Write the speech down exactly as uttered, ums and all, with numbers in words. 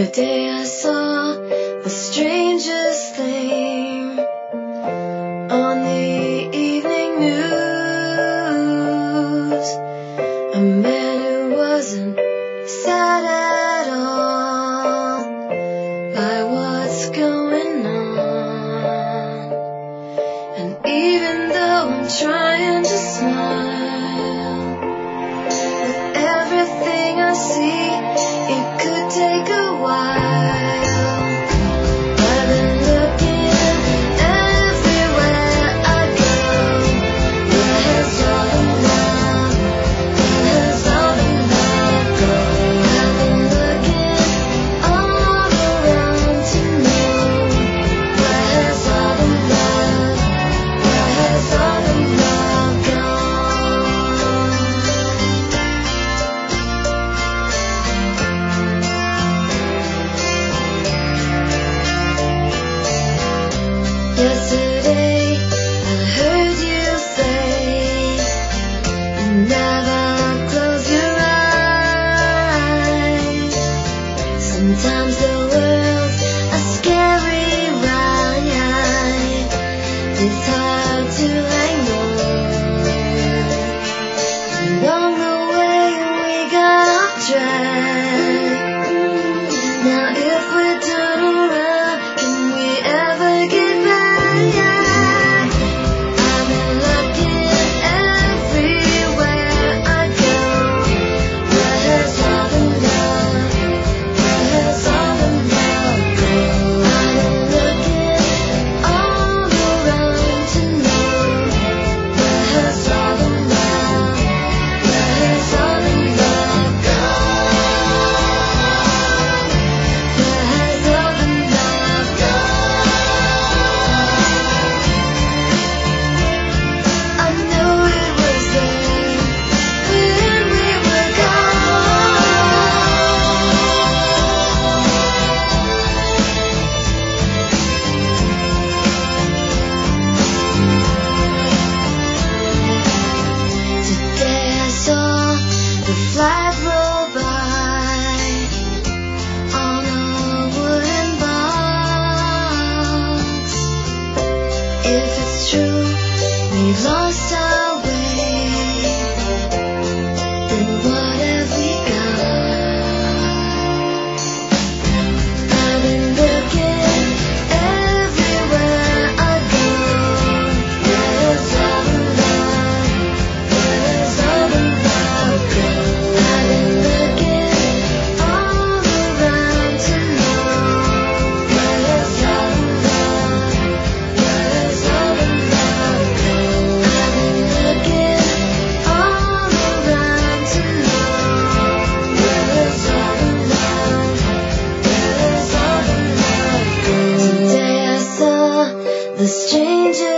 Today I saw the strangest thing on the evening news. A man who wasn't sad at all by what's going on. And even though I'm trying to smile, with everything I see, it could take a while. I've been looking everywhere I go. Where has all the love, where has all the love gone? I've been looking all around to know where has all the love, where has all the love Yesterday I heard you say, never close your eyes. Sometimes the world's a scary ride. It's hard to hang on. Along the way we got off track. Now if we turn around, can we ever get back? I've been looking everywhere I go. Where has all the love, where has all the love gone? I've been looking all around to know where has all the love, where has all the love gone? Where has all the love gone? I know it was there when we were Today I saw the flag roll by on a wooden box. If it's true we've lost our way, then what have we got? I've been looking everywhere I go. Where has all the love, where has all the love gone? I've been looking all around to know where has all the love, where has all the love gone? I've been looking all around to know where has all the love, where has all the love gone? Today I saw the strangest